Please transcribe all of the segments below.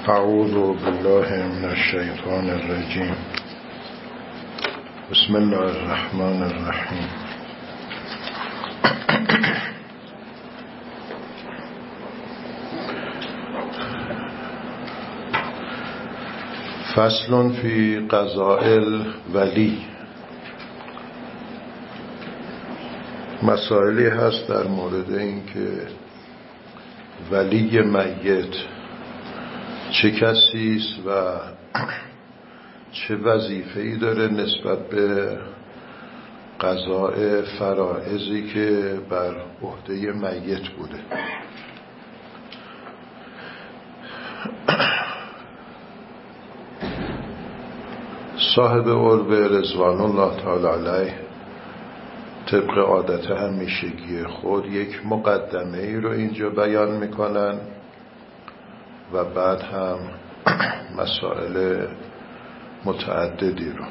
اعوذ بالله من الشیطان الرجیم. بسم الله الرحمن الرحیم. فصل فی قضاء الولی. مسائلی هست در مورد این که ولی میت چه کسی است و چه وظیفه‌ای داره نسبت به قضاء فرائضی که بر عهده میت بوده. صاحب عربه رضوان الله تعالی علیه طبق عادت همیشگی خود یک مقدمه ای رو اینجا بیان میکنن و بعد هم مسائل متعددی رو.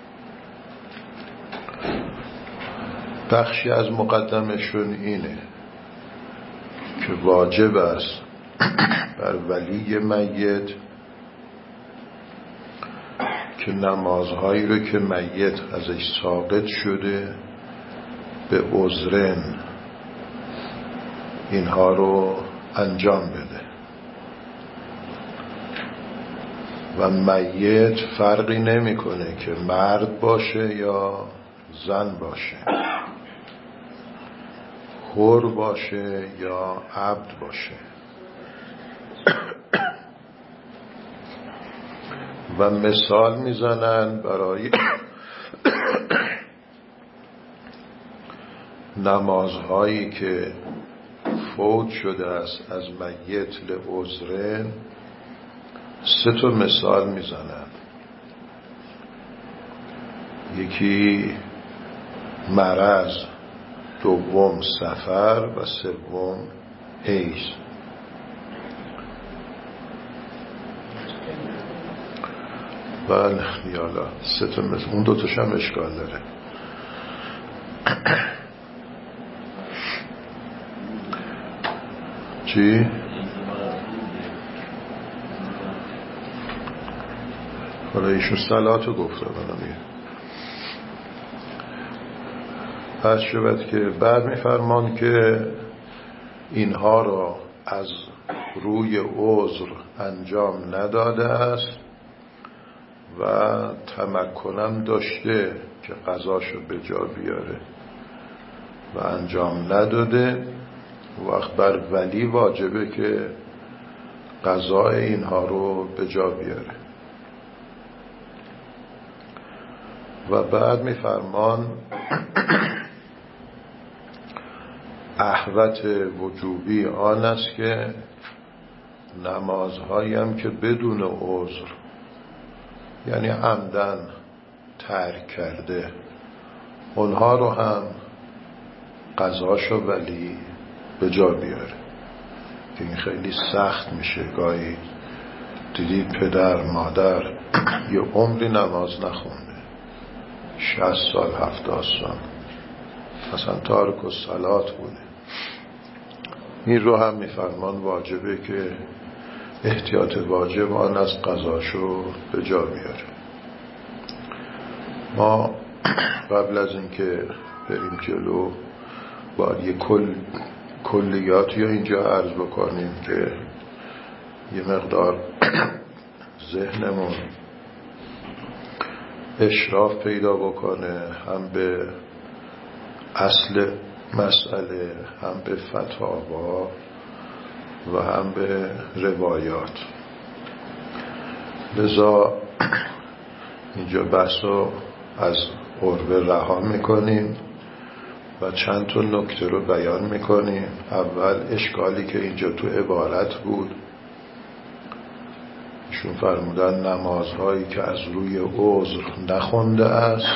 بخشی از مقدمشون اینه که واجب است بر ولی میت که نمازهایی رو که میت ازش ساقط شده به عذرن اینها رو انجام بده و میت فرقی نمیکنه که مرد باشه یا زن باشه، حر باشه یا عبد باشه و مثال میزنن برای نمازهایی که فوت شده است از میت لعذرن. 3 مثال میزنن. یکی مرض، دوم سفر و سوم حیض. بله یالا 3 مثال. اون 2 هم اشکال داره. چی؟ حالا ایشون صلاتو گفته منم پس شود که بعد میفرمان که اینها را از روی عذر انجام نداده است و تمکنم داشته که قضاشو به جا بیاره و انجام نداده. وقت بر ولی واجبه که قضای اینها رو به جا بیاره. و بعد میفرمان احوط وجوبی آن است که نمازهایی هم که بدون عذر یعنی عمدن ترک کرده اونها رو هم قضاشو ولی به جا بیاره. که این خیلی سخت میشه. گاهی دیدید پدر مادر یه عمری نماز نخونده، 60 سال 70 سال اصلا تارک الصلات بوده. این رو هم میفرمان واجبه که احتیاط واجب آن از قضاشو به جا بیاره. ما قبل از اینکه بریم جلو باید یه کلیات یا اینجا عرض بکنیم که یه مقدار ذهنمون اشراف پیدا بکنه، هم به اصل مسئله، هم به فتاوا و هم به روایات. لذا اینجا بحثو از عربه رها میکنیم و چند تا نکته رو بیان میکنیم. اول اشکالی که اینجا تو عبارت بود، ایشون فرمودن نمازهایی که از روی عذر نخونده است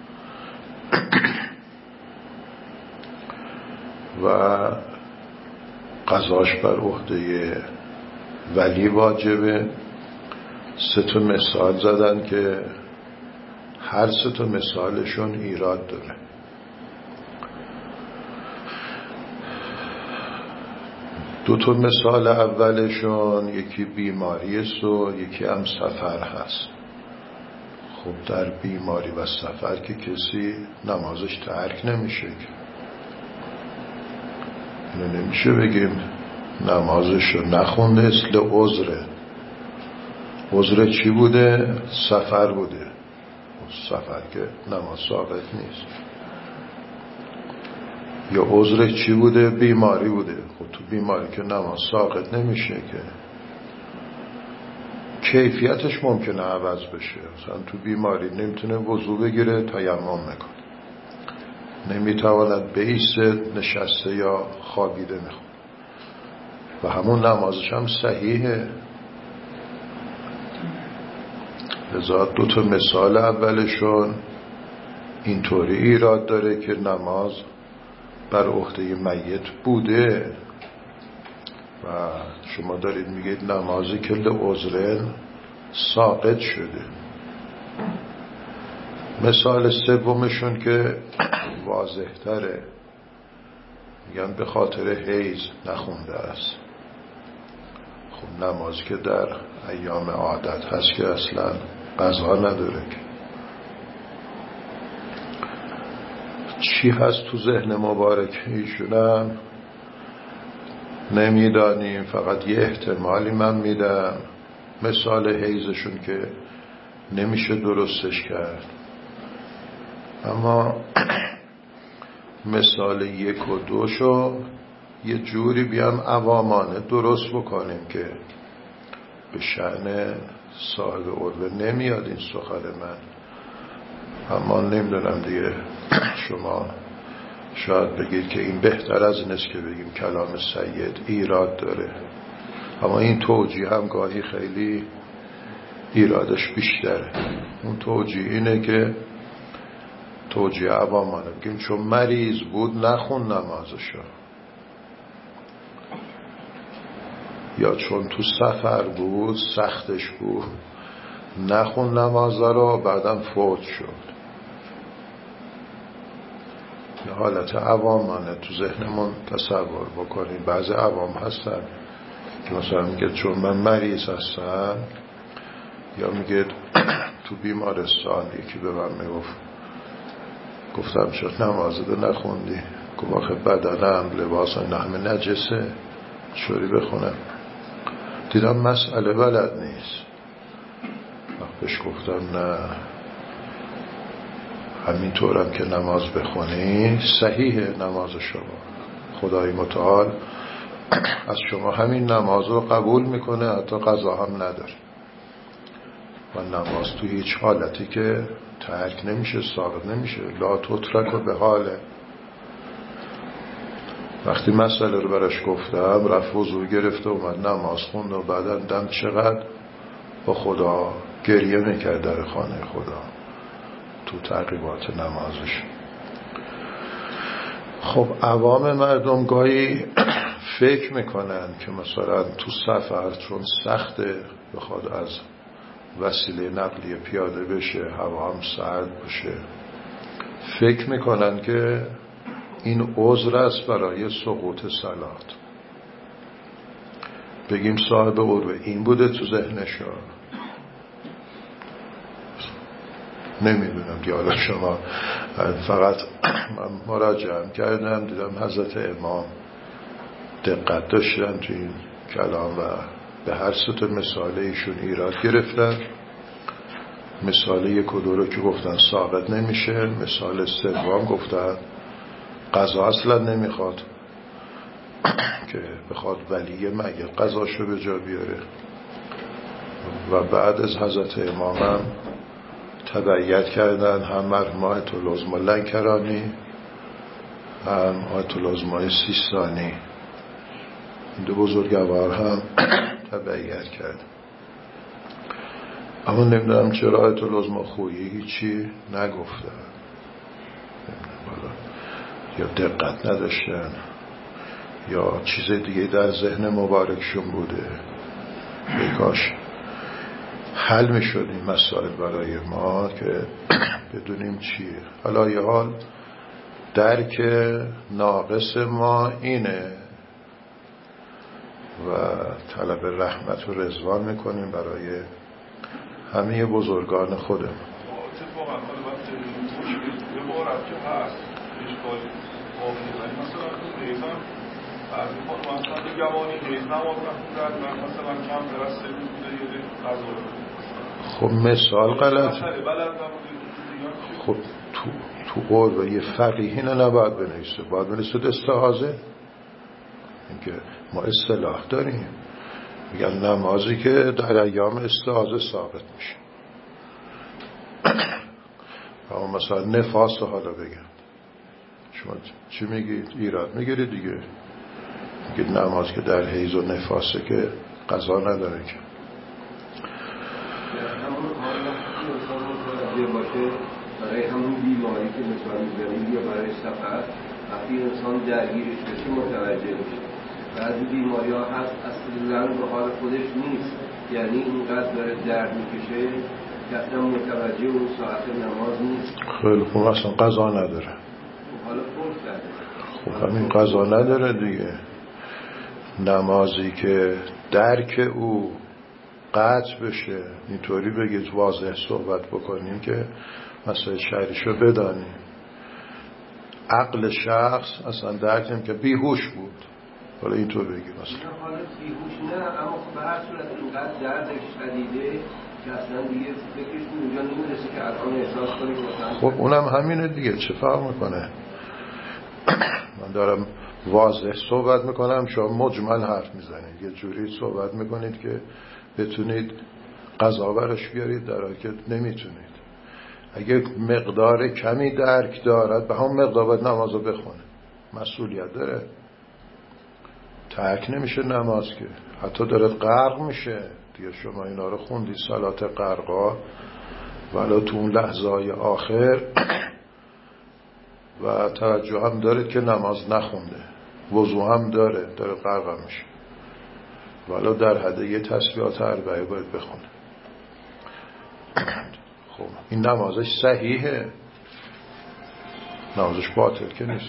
و قضاش بر عهده ولی واجبه. 3 مثال زدن که هر 3 مثالشون ایراد داره. دو تا مثال اولشون یکی بیماری است و یکی هم سفر هست. خب در بیماری و سفر که کسی نمازش ترک نمیشه که نمیشه بگیم نمازش رو نخونده اصل عذره. عذر چی بوده؟ سفر بوده. سفر که نماز ثابت نیست. یا عذر چی بوده؟ بیماری بوده. خب تو بیماری که نماز ثابت نمیشه که کیفیتش ممکنه عوض بشه. مثلا تو بیماری نمیتونه وضو بگیره تیمم میکنه، نمیتواند بایسته نشسته یا خوابیده میخواد و همون نمازش هم صحیحه. لذا دو تا مثال اولشون اینطوری ایراد داره که نماز بر عهده میت بوده و شما دارید میگید نمازی که لعذرن ساقط شده. مثال سومشون که واضح تره، میگن به خاطر حیض نخونده است. خب نمازی که در ایام عادت هست که اصلا قضا نداره که. چی هست تو ذهن مبارک ایشونم نمیدانیم، فقط یه احتمالی من میدم. مثال حیضشون که نمیشه درستش کرد، اما مثال 1 و 2 شو یه جوری بیام عوامانه درست بکنیم که به شأن صاحب عربه نمیاد این سخن من. اما نمیدونم دیگه، شما شاید بگید که این بهتر از این است که بگیم کلام سید ایراد داره، اما این توجیه هم گاهی خیلی ایرادش بیشتره. اون توجیه اینه که توجیه عوامانه بگیم چون مریض بود نخون نمازشو، یا چون تو سفر بود سختش بود نخون نمازا رو بعدم فوت شد. یه حالت عوامانه تو ذهنمون تصور بکنیم. بعضی عوام هستن که مثلا میگه چون من مریض هستم، یا میگه تو بیمارستان یکی به من گفتم شد نمازه نخوندی، گفت آخه بدنم لباس این همه نجسه چوری بخونم. دیدم مسئله بلد نیست. بهش گفتم نه، همینطورم که نماز بخونی صحیحه نماز شما، خدای متعال از شما همین نماز رو قبول میکنه، حتی قضا هم نداره. و نماز تو هیچ حالتی که ترک نمیشه، ثابت نمیشه، لا تترک و به حاله. وقتی مسئله رو براش گفتم رفت وضو گرفت و اومد نماز خوند و بعدم دم چقدر با خدا گریه میکرد در خانه خدا تو تعقیبات نمازش. خب عوام مردم گاهی فکر میکنن که مثلا تو سفر چون سخته بخواد از وسیله نقلیه پیاده بشه، هوا هم سرد باشه، فکر میکنن که این عذر است برای سقوط صلات. بگیم صاحب عروه این بوده تو ذهنشون، نمیدونم دیگه. حالا شما فقط من مراجعه کردم دیدم حضرت امام دقت داشتن تو این کلام و به هر سطح مثاله ایشون ایراد گرفتن. مثال 1 و 2 رو که گفتن ثابت نمیشه، مثال 3 گفتن قضا اصلا نمیخواد که بخواد ولی میت قضاشو به جا بیاره. و بعد از حضرت امامم تبعیت کردن هم مرحوم آیت العظما لنکرانی هم آیت العظما سیستانی، این دو بزرگوار هم تبعیت کرد. اما نمیدونم چرا آیت العظما خویی هیچی نگفتن، یا دقت نداشتن یا چیز دیگه در ذهن مبارکشون بوده. بکاش حل میشد این مسائل برای ما که بدونیم چیه. حالا یه حال درک ناقص ما اینه و طلب رحمت و رضوان میکنیم برای همه بزرگان خودمون. اتفاقا یه بارم که هست اشکالی واقعی مثلا تو نیزم بعضی خانم مثلا به گوانی نیز نماز نخوندن من مثلا کم درسته بوده یه غذا رو خب مثال غلط. خب تو قول یه فقیه نه نباید بنویسه، باید بنویسه استعاذه. اینکه ما اصطلاح داریم میگن نمازی که در ایام استعاذه ثابت میشه. اما مثلا نفاس رو حالا بگم، شما چی میگید؟ ایراد میگیرید دیگه، میگید نماز که در حیض و نفاسه که قضا نداره که. باشه برای همون بیماری که مثلا می‌ذاریم یا برای سفر وقتی انسان درگیرش بشه متوجه میشه. بعضی بیماری‌ها هست اصلا به حال خودش نیست، یعنی اینقدر داره درد میکشه که اصلا متوجه اون ساعت نماز نیست. خیلی خوب، اصلا قضا نداره. حالا فرض کرده خب همین قضا نداره دیگه. نمازی که درک او قطع بشه، اینطوری بگید واضح صحبت بکنیم که مسئله شرعیشو بدانیم. عقل شخص اصلا درک نمی که بیهوش بود، حالا اینطور بگیم مثلا حالا بیهوش نه، اما به هر صورت اینقدر دردش شدیده که اصلا دیگه فکرش اونجا نمیرسه که الان احساس کنیم مثلا. خب اونم همینه دیگه، چه فرق میکنه؟ من دارم واضح صحبت میکنم، شما مجمل حرف میزنید، یه جوری صحبت میکنید که بتونید قضا برش بیارید در حالی که نمیتونید. اگه مقدار کمی درک دارد به همون مقدار باید نمازو بخونه، مسئولیت داره. ترک نمیشه نماز که، حتی داره غرق میشه دیگه. شما اینا رو خوندید صلات غرقا، ولی تو اون لحظه‌های آخر و توجه هم دارید که نماز نخونده، وضو هم داره غرق هم میشه، ولی در حد یه تسبیحات اربعه باید بخونه. خب این نمازش صحیحه، نمازش باطل که نیست.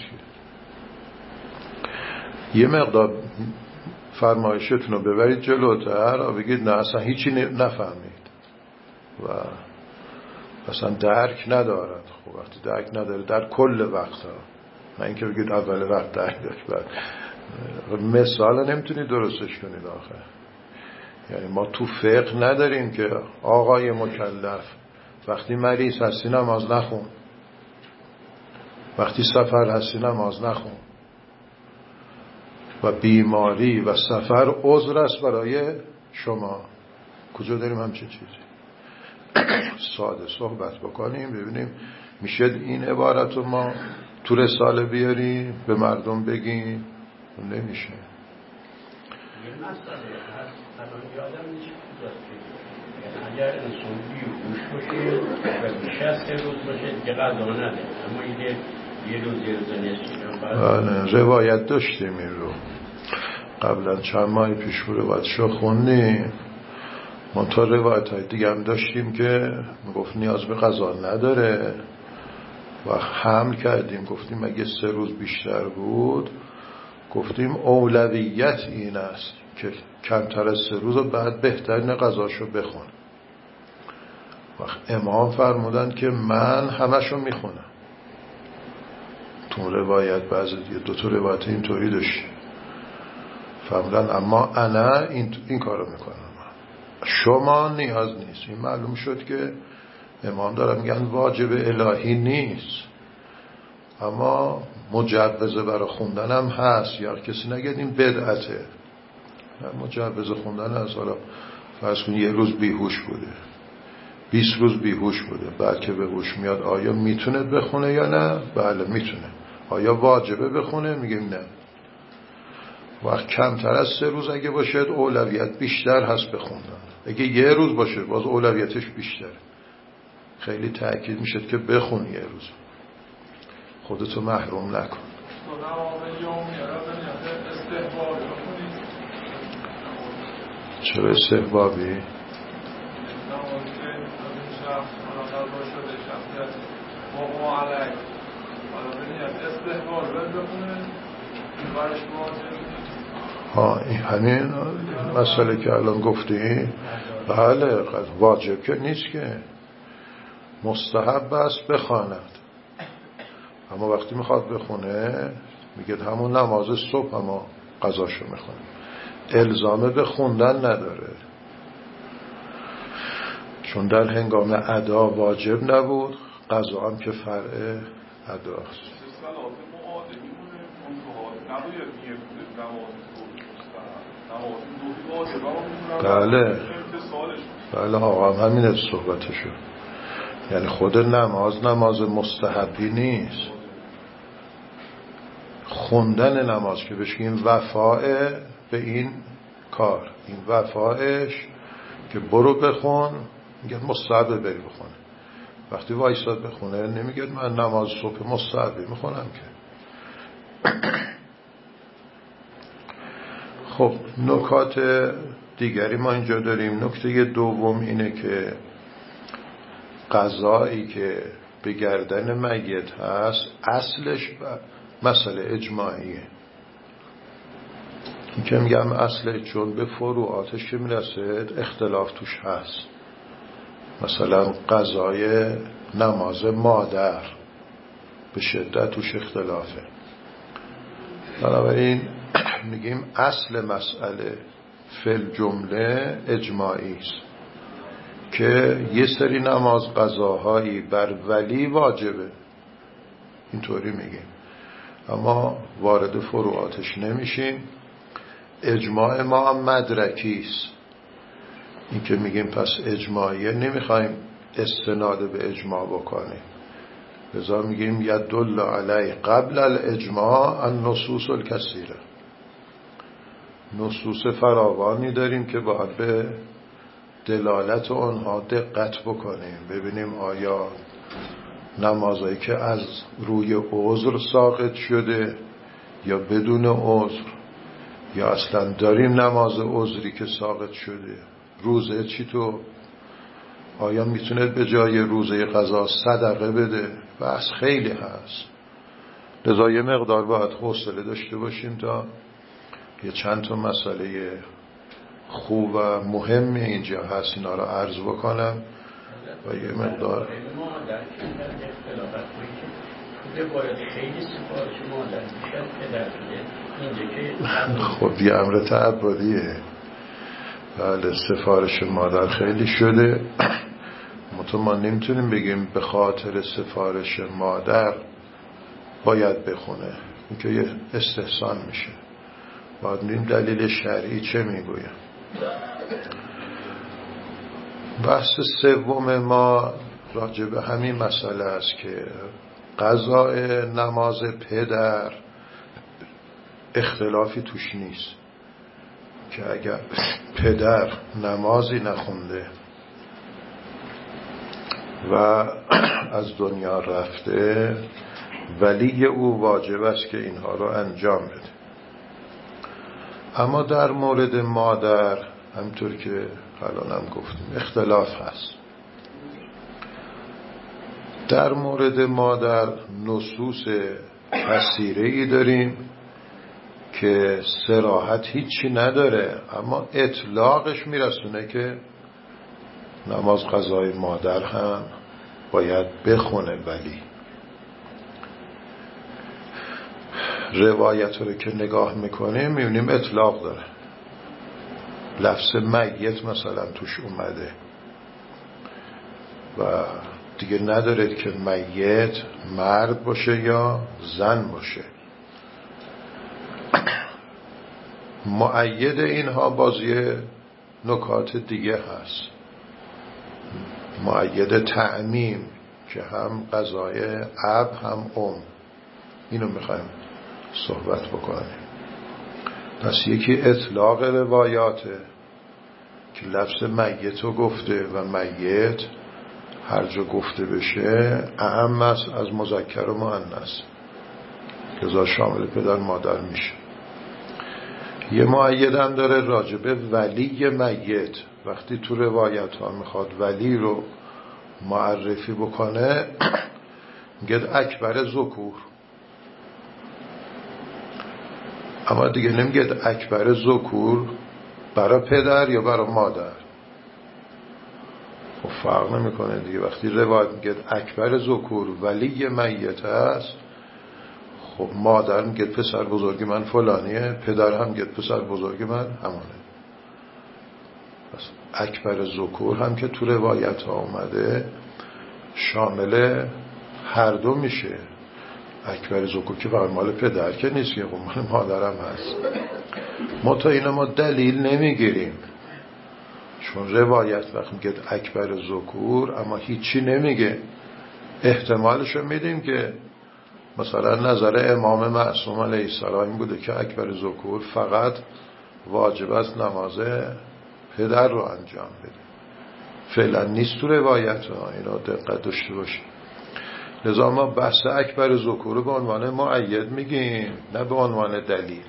یه مقدار فرمایشتون رو ببرید جلوتر و بگید نه اصلا هیچی نفهمید و اصلا درک ندارد. خب وقتی درک نداره در کل وقت ها، نه اینکه بگید اول وقت درک داشت بعد مثال نمیتونید درستش کنید آخه. یعنی ما تو فقه نداریم که آقای مکلف وقتی مریض هستی نماز نخون، وقتی سفر هستی نماز نخون، و بیماری و سفر عذر است برای شما. کجا داریم همچین چیزی؟ ساده صحبت بکنیم ببینیم میشه این عبارت رو ما تو رساله بیاریم به مردم بگیم؟ نمیشه. یه مسئله هست الان یادم نیست کجاست، اگر انسان بیهوش باشه و بیش از 3 روز باشه دیگه قضا نده، اما یه روز نصف. روایت داشتیم این رو قبلا چند ماه پیش روایتشو خوندیم. منتها روایت های دیگه هم داشتیم که گفت نیاز به قضا نداره و حمل کردیم، گفتیم اگه 3 روز بیشتر بود گفتیم اولویت این است که کمتر از 3 روز بعد بهترین قضاشو بخون. وقت امام فرمودن که من همشو میخونم. تو روایت بعضی 2 روایت اینطوری داشت فرمودن اما انا این کارو میکنم، شما نیاز نیست. این معلوم شد که امام دارن میگن واجب الهی نیست، اما مجوزه برای خوندن هم هست. یا کسی نگید این بدعته، مجوزه خوندن هست. حالا فرض کن 1 روز بیهوش بوده، 20 روز بیهوش بوده، بعد که به هوش میاد آیا میتونه بخونه یا نه؟ بله میتونه. آیا واجبه بخونه؟ میگیم نه. وقت کمتر از 3 روز اگه باشه اولویت بیشتر هست بخوندن. اگه 1 روز باشه باز اولویتش بیشتر، خیلی تأکید میشه که بخون 1 روز، خودتو محروم نکن. چرا استحبابی؟ این همین مسئله که الان گفتیم. بله واجب که نیست، که مستحب است بخواند، اما وقتی میخواد بخونه میگه همون نماز صبح اما قضاشو میخونه، الزامه به خوندن نداره، چون در هنگام ادا واجب نبود، قضا هم که فرع اداست. بله آقا همین صحبتشو، یعنی خود نماز مستحبی نیست، خوندن نماز که بشیم وفاء به این کار، این وفایش که برو بخون، میگه مستحبه بری بخونه. وقتی وایساد بخونه نمیگه من نماز صبح مستحبی میخونم که. خب نکات دیگری ما اینجا داریم. نکته دوم اینه که قضایی که به گردن میت هست اصلش مسئله اجماعیه. این که میگم اصله چون به فروعاتش که میرسه اختلاف توش هست. مثلا قضای نماز مادر به شدت توش اختلافه، بنابراین میگیم اصل مسئله فل جمله اجماعی است که یه سری نماز قضاهایی بر ولی واجبه، اینطوری میگیم، اما وارد فروعاتش نمیشیم. اجماع ما هم مدرکی است. این که میگیم پس اجماعیه، نمیخوایم استناد به اجماع بکنیم، لذا میگیم یدل علیه قبل الاجماع النصوص الکثیره. نصوص فراوانی داریم که باید به دلالت آنها دقت بکنیم، ببینیم آیا نمازایی که از روی عذر ساقط شده یا بدون عذر، یا اصلا داریم نماز عذری که ساقط شده. روزه چی تو؟ آیا میتونه به جای روزه قضا صدقه بده؟ بس خیلی هست، لذا یه مقدار باید حوصله داشته باشیم تا یه چند تا مسئله خوب و مهم اینجا هست اینا رو عرض بکنم و یه مقدار خب یه امر تعبدیه. بله سفارش مادر خیلی شده، ما نمیتونیم بگیم به خاطر سفارش مادر باید بخونه، این که یه استحسان میشه. باید نیم دلیل شرعی چه میگویم. بحث سوم ما راجع به همین مسئله است که قضاء نماز پدر اختلافی توش نیست، که اگر پدر نمازی نخونده و از دنیا رفته، ولی او واجب است که اینها رو انجام بده. اما در مورد مادر همطور که الانم گفتیم اختلاف هست. در مورد مادر نصوص کثیره‌ای داریم که صراحت هیچی نداره، اما اطلاقش میرسونه که نماز قضای مادر هم باید بخونه. ولی روایت رو که نگاه میکنیم میبینیم اطلاق داره، لفظ میت مثلا توش اومده و دیگه نداره که میت مرد باشه یا زن باشه. مؤید اینها بازی نکات دیگه هست، مؤید تعمیم که هم قضای اب هم اینو میخوایم صحبت بکنیم. پس یکی اطلاق روایاته که لفظ میت رو گفته و میت هر جا گفته بشه اعم است از مذکر و مؤنث، لذا شامل پدر مادر میشه. یه مؤید هم داره راجبه ولی میت، وقتی تو روایت ها میخواد ولی رو معرفی بکنه میگه اکبر ذکور، اما دیگه نمیگه اکبر ذکور برای پدر یا برای مادر. خب فرق نمیکنه دیگه. وقتی روایت میگه اکبر ذکور ولی میت است، خب مادر میگه پسر بزرگ من فلانیه، پدر هم میگه پسر بزرگ من همونه. پس اکبر ذکور هم که تو روایت ها اومده شامل هر دو میشه. اکبر ذکور که فقط مال پدر که نیست، که مال مادرم هست. ما تا اینا ما دلیل نمیگیریم، چون روایت وقت میگه اکبر ذکور اما هیچی نمیگه. احتمالشو میدیم که مثلا نظر امام معصوم علیه السلام این بوده که اکبر ذکور فقط واجب است نماز پدر رو انجام بده. فعلا نیست تو روایت ها، اینا دقت داشته باشیم. لذا ما بحث اکبر ذکور رو به عنوان مؤید میگیم، نه به عنوان دلیل.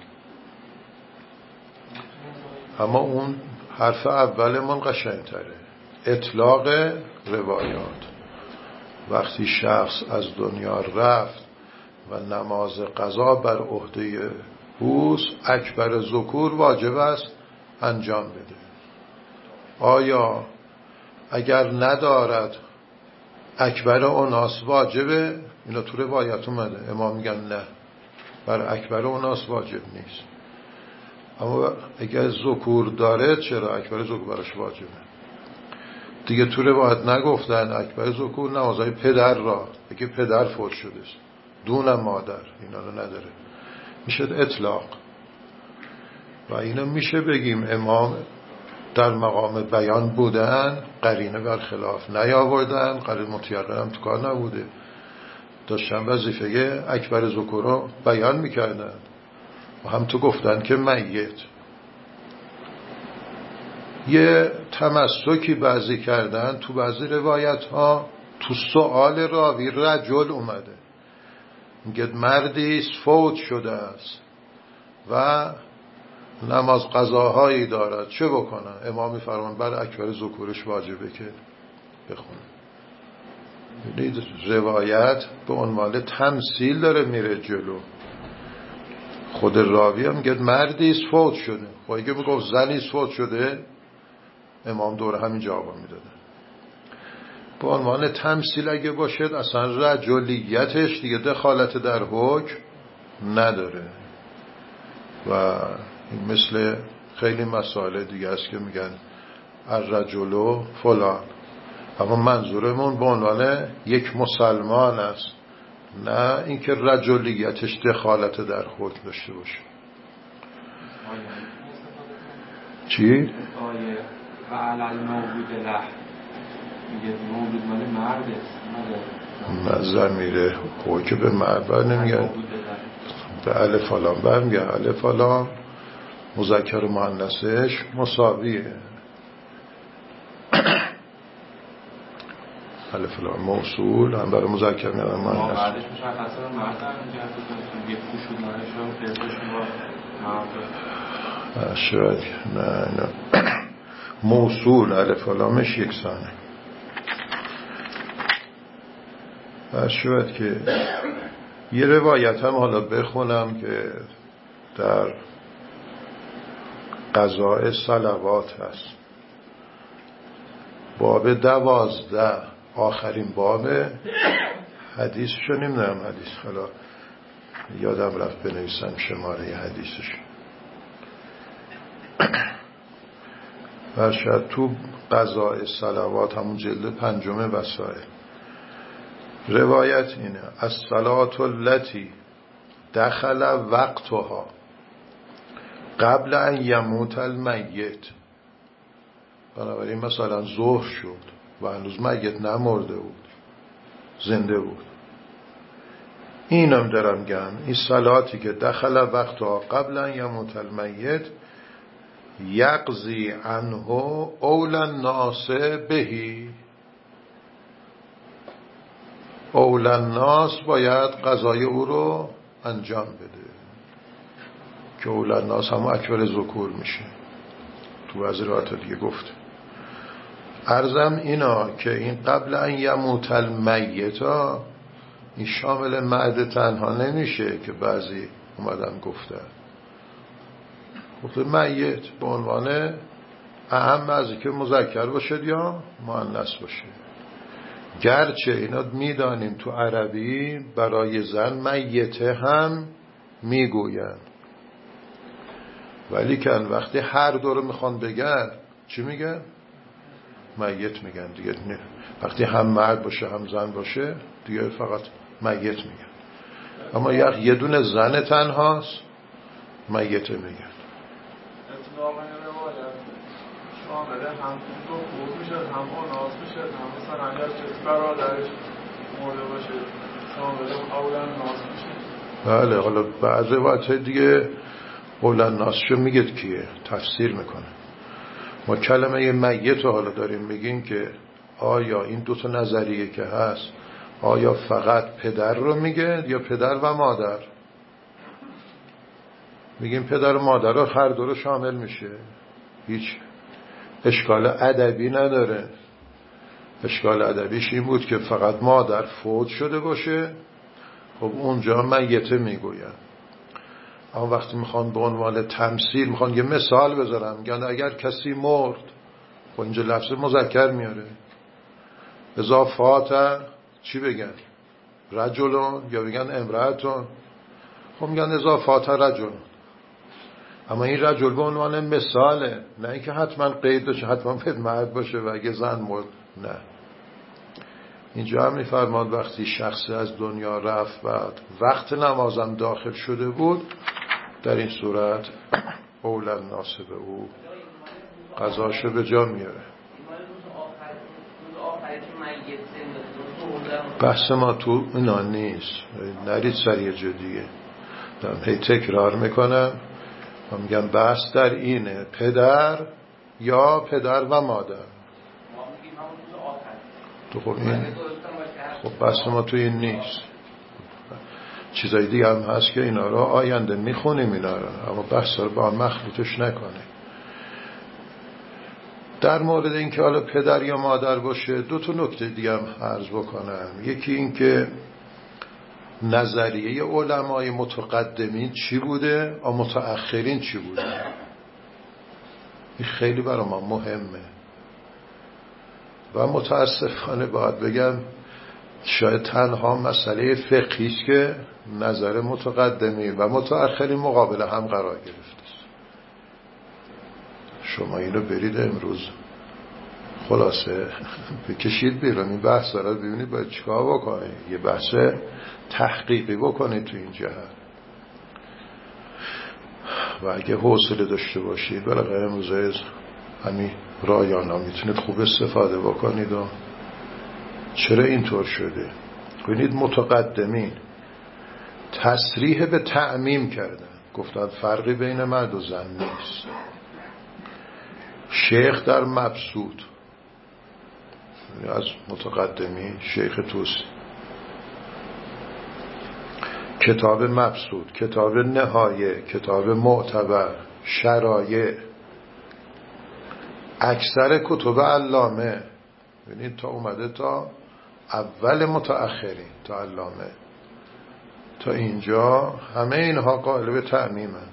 اما اون حرف اولمون قشنگتره، اطلاق روایات. وقتی شخص از دنیا رفت و نماز قضا بر عهده اوست، اکبر ذکور واجب است انجام بده. آیا اگر ندارد اکبر اوناس واجبه؟ اینا تو روایت اومده. امام میگن نه، بر اکبر اوناس واجب نیست. اما اگر ذکور داره چرا اکبر ذکور براش واجبه؟ دیگه تو روایت نگفتن اکبر ذکور نمازهای پدر را، اگه پدر فوت شده است دون مادر، اینا رو نداره، میشه اطلاق. و اینا میشه بگیم امام در مقام بیان بودن، قرینه برخلاف نیاوردن، قرینه متیقن هم تو کار نبوده، داشتن وظیفه اکبر ذکور رو بیان میکردن و هم تو گفتن که میت. یه تمسکی بعضی کردن تو بعضی روایت ها، تو سؤال راوی رجل اومده، میگه مردی فوت شده است و نماز قضاهایی دارد، چه بکنن؟ امام فرمان بر اکبر ذکورش واجبه که بخونه. یعنی روایت به عنوان تمثیل داره میره جلو. خود راوی هم میگه مردی فوت شده، خب اگه میگفت زنی فوت شده امام دور همین جواب میداده. به عنوان تمثیل اگه باشد اصلا رجلیتش دیگه دخالت در حکم نداره. و این مثل خیلی مسائل دیگه است که میگن الرجل فلان، اما منظورمون به عنوان یک مسلمان است، نه اینکه رجلیتش دخالت در حکم داشته باشه. چی؟ آیه و علل موجود له میگه موجود مال مرد است، نه زمیره خوی که به مرد بر نمیگه، به الف لام برمیگه. الف لام مذکر و مؤنثش مساویه. الف لام موصول هم برای مذکر میاد مؤنث. بعدش میشه اصلا مرد میگه یه پوشود مالشون پیداشون با مرد شاید نه موصول الف لامش یکسانه. شاید که یه روایت هم حالا بخونم که در قضاء صلوات هست، باب 12 آخرین باب. حدیثشو نمیدونم، حدیث حالا یادم رفت بنویسم شماره حدیثش. و شاید تو قضاء صلوات همون جلد 5 وسائل روایت اینه: الصلاة التي دخل وقتها قبل ان یموت المیت. بنابراین مثلا ظهر شد و هنوز میت نمرده بود، زنده بود. اینم دارم میگم این صلاتی که دخل وقتها قبل ان یموت المیت یقضی عنه اول الناس بهی. اول الناس باید قضای او رو انجام بده، که اول الناس هم اکبر ذکور میشه. تو از روایات دیگه گفت. عرضم اینا که این قبل ان یموت المیتا این شامل معده تنها نمیشه که بعضی اومدن گفتن، گفته میت به عنوان اهم از که مذکر باشد یا مؤنث باشه. گرچه اینا میدانیم تو عربی برای زن میته هم میگوین، ولی که وقتی هر دو رو میخوان بگن چی میگن؟ میت میگن دیگه. نه. وقتی هم مرد باشه هم زن باشه دیگه فقط میت میگن. اما یه دونه زن تنهاست میته میگن. اتفاقا روایت شامله هم تو خوب میشه هم آناس میشه هم مثلا اگر کسی برادرش مرده باشه شامله اولا ناس میشه. بله، حالا بعض روایت دیگه اولا ناسشو میگه کیه، تفسیر میکنه. ما کلمه میت رو حالا داریم میگیم که آیا این دو تا نظریه که هست آیا فقط پدر رو میگه یا پدر و مادر؟ میگیم پدر و مادر رو هر دو رو شامل میشه، هیچ اشکال ادبی نداره. اشکال ادبیش این بود که فقط مادر فوت شده باشه، خب اونجا میته میگوین. اما وقتی میخوان به عنوان تمثیل میخوان یه مثال بذارم، میگن اگر کسی مرد، خب اینجا لفظ مذکر میاره، اضافات چی بگن؟ رجلون یا بگن امرأتون؟ خب میگن اضافات رجلون. اما این رجل به عنوان مثاله، نه اینکه حتما قید باشه، حتما باید مرد باشه و اگه زن مرد نه. اینجا هم میفرماد وقتی شخص از دنیا رفت بعد وقت نمازم داخل شده بود، در این صورت اولا ناسب او قضاشو به جا میاره. بحث ما تو اینا نیست، نرید سریع جدیه. دارم هی تکرار میکنم و میگم بحث در اینه پدر یا پدر و مادر. تو خب این خب بحث ما تو این نیست. چیزای دیگه هم هست که اینا رو آینده میخونیم اینا رو، اما بحث رو با مخلوطش نکنه. در مورد این که حالا پدر یا مادر باشه دو تا نکته دیگه هم عرض بکنم. یکی این که نظریه علمای متقدمین چی بوده و متأخرین چی بوده. این خیلی برای ما مهمه و متاسفانه باید بگم شاید تنها مسئله فقهی است که نظر متقدمین و متأخرین مقابل هم قرار گرفته. شما اینو برید امروز خلاصه بکشید بیرون این بحث رو ببینید باید چیکار بکنید، یه بحث تحقیقی بکنید تو این جهت و اگه حوصله داشته باشید بالاخره امروز همین رایانا میتونید خوب استفاده بکنید. و چرا اینطور شده؟ ببینید متقدمین تصریح به تعمیم کردن، گفتن فرقی بین مرد و زن نیست. شیخ در مبسوط از متقدمین شیخ توسی، کتاب مبسوط، کتاب نهایه، کتاب معتبر، شرایع، اکثر کتب علامه، ببینید تا اومده تا اول متأخرین تا علامه تا اینجا همه اینها قائل به تعمیمن.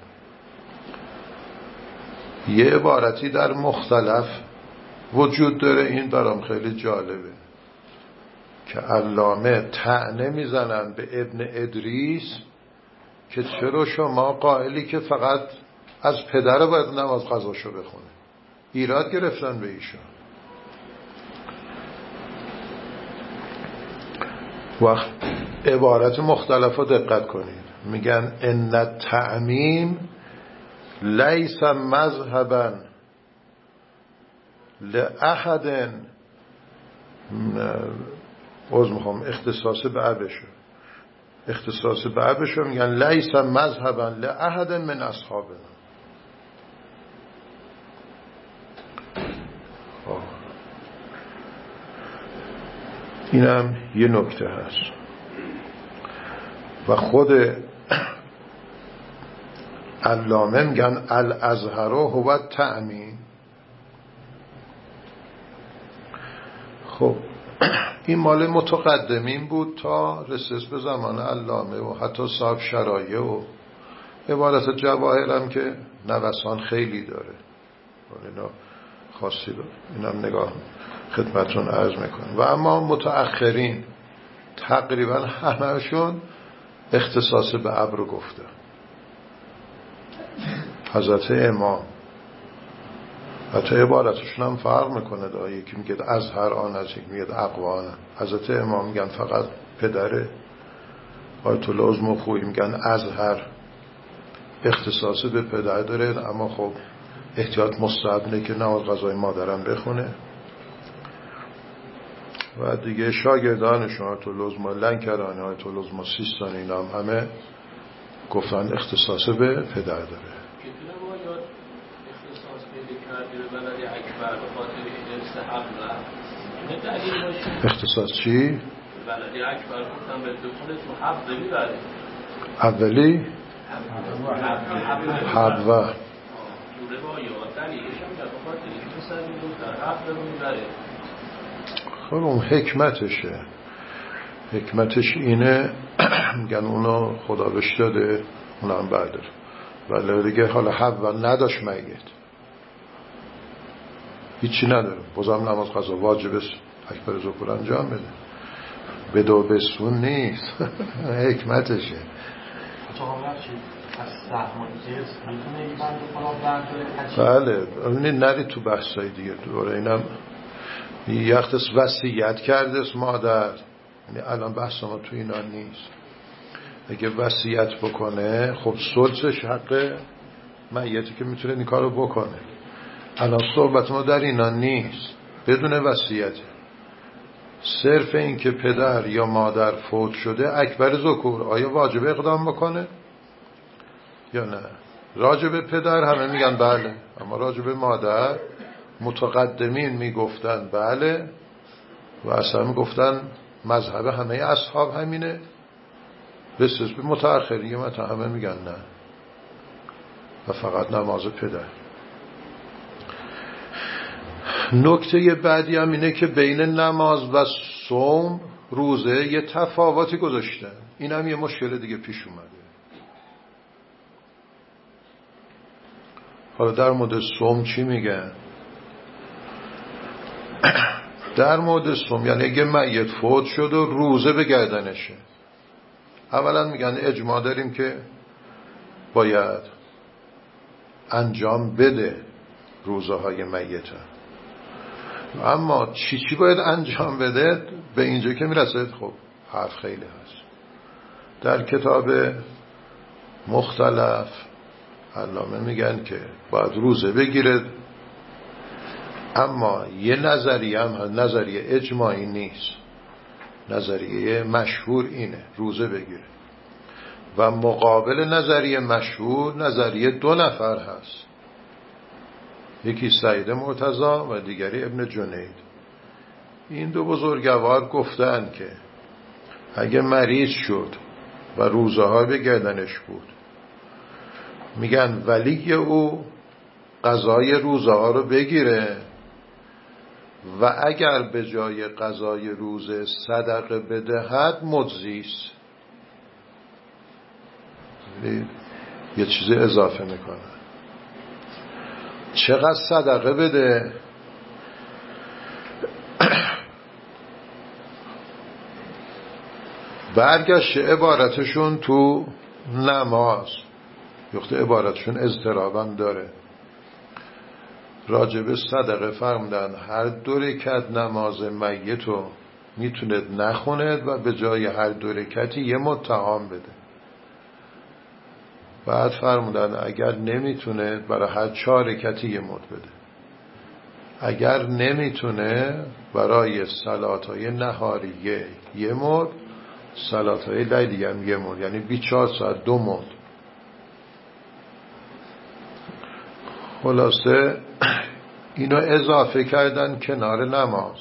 یه عبارتی در مختلف وجود داره، این برام خیلی جالبه که علامه طعنه میزنن به ابن ادریس که چرا شما قائلی که فقط از پدر باید نماز قضاشو بخونه. ایراد گرفتن به ایشون. وقت عبارت مختلف رو دقت کنید، میگن ان التعمیم لیس مذهبا لأحد اختصاص به ابشو، اختصاص به ابشو میگن لیس مذهبا لأحد من اصحابنا. اینم یه نکته هست. و خود علامه میگن الازهر هو التعمیم. خب این مال متقدمین بود تا رسید به زمان علامه و حتی صاحب شرایع و عبارت جواهر هم که نوسان خیلی داره، اینا خاصی داره، اینم نگاه خدمتون عرض میکنم. و اما متأخرین تقریبا همه‌شون اختصاص به ابر گفته. حضرت امام حتی عبارتشون هم فرق میکنه، یکی میگه ازهر آن از یک میگه اقوان. حضرت امام میگن فقط پدره، آیت الله عظمی خویی میگن ازهر اختصاص به پدر داره، اما خب احتیاط مستحب که نماز قضای مادرم بخونه. و دیگه شاگردانشون آیت الله عظمی لنکرانی، آیت الله عظمی سیستانی، اینا هم همه گفتن اختصاص به پدر داره. اختصاص چی؟ بلدی اکبر گفتم به دخول تو حبوی بره اولی؟ حبوه تو روایات دلیلش هم در بخاطر این سر میدون در حبوه رو میبره. خب اون حکمتش اینه میگن اونو خدا بهش داده، اونم برداره. ولی دیگه حالا حبوه نداشت میت هیچی نداره، بازم نماز قضا واجب است اکبر ذکر انجام بده، بدو بسون نیست. حکمتشه. بله نری تو بحثای دیگه دوره. اینم یه وقتش وصیت کرده است مادر، یعنی الان بحث ما تو اینا نیست. اگه وصیت بکنه خب ثلثش حق میتی که میتونه این کارو بکنه. الان صحبت ما در اینا نیست، بدون وصیت. صرف این که پدر یا مادر فوت شده اکبر ذکور، آیا واجب اقدام بکنه یا نه؟ راجب پدر همه میگن بله، اما راجب مادر متقدمین میگفتن بله و اصلا میگفتن مذهب همه اصحاب همینه. بسیار به متأخرین مثلا همه میگن نه و فقط نماز پدر. نکته بعدی هم اینه که بین نماز و صوم روزه یه تفاوتی گذاشتن. این هم یه مشکل دیگه پیش اومده. حالا در مورد صوم چی میگن؟ در مورد صوم یعنی اگه میت فوت شد و روزه به گردنشه، اولا میگن اجماع داریم که باید انجام بده روزه های میته، اما چی باید انجام بده به اینجا که میرسه خب حرف خیلی هست. در کتاب مختلف علامه میگن که باید روزه بگیره، اما یه نظریه هم نظریه اجماعی نیست، نظریه مشهور اینه روزه بگیره. و مقابل نظریه مشهور نظریه 2 نفر هست، یکی سعید مرتضی و دیگری ابن جنید. این 2 بزرگوار گفتن که اگه مریض شد و روزه ها به گردنش بود، میگن ولی او قضای روزه ها رو بگیره و اگر به جای قضای روزه صدقه بدهد مجزیست. یه چیزی اضافه میکنه، چقدر صدقه بده؟ برگشت عبارتشون تو نماز، یخت عبارتشون اضطرابم داره. راجب صدقه فرمودن هر 2 رکعت نماز میتو میتوند نخوند و به جای هر 2 رکعتی یه مد طعام بده. بعد فرمودن اگر نمیتونه برای هر 4 رکعتی یه مد بده. اگر نمیتونه برای صلاتای نهاریه یه مد، صلاتای لیلی هم یه مد، یعنی 24 ساعت 2 مد. خلاصه اینو اضافه کردن کنار نماز.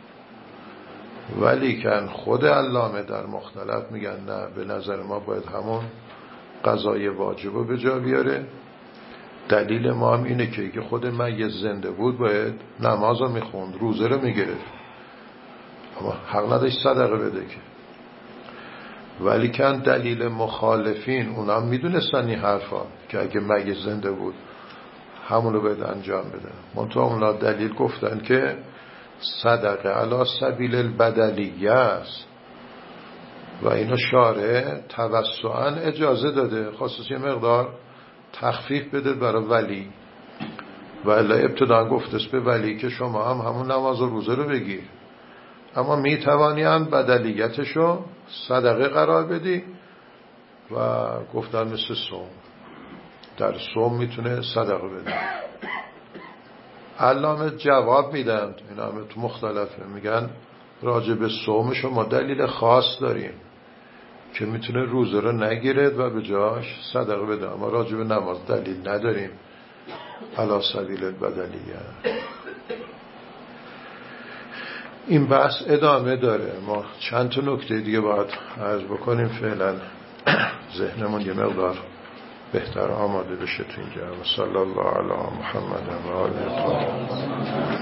ولی کن خود علامه در مختلف میگن نه، به نظر ما باید همون قضای واجب رو به جا بیاره. دلیل ما هم اینه که خود میت زنده بود باید نماز رو میخوند، روزه رو میگرفت، اما حق نداشت صدقه بده که. ولی کن دلیل مخالفین اونا میدونستن این حرفا که اگه مگه زنده بود همونو باید انجام بده. منطقه اونا دلیل گفتن که صدقه علی سبیل البدلیه است و اینو شارع توسعاً اجازه داده، خاصه یه مقدار تخفیف بده برای ولی، و الا ابتدا گفتست به ولی که شما هم همون نماز و روزه رو بگیر، اما میتوانیم بدلیتشو صدقه قرار بدی و گفتن مثل صوم، در صوم میتونه صدقه بده. علامه جواب میدن، این همه تو مختلفه، میگن راجع به صوم شما دلیل خاص داریم که میتونه روزه رو نگیرد و به جاش صدقه بده، اما راجع به نماز دلیل نداریم علی سبیل البدلیه. این بحث ادامه داره، ما چند تا نکته دیگه باید عرض بکنیم، فعلا ذهنمون یه مقدار بهتر آماده بشه تو اینجا. و صلی الله علی محمد و آله.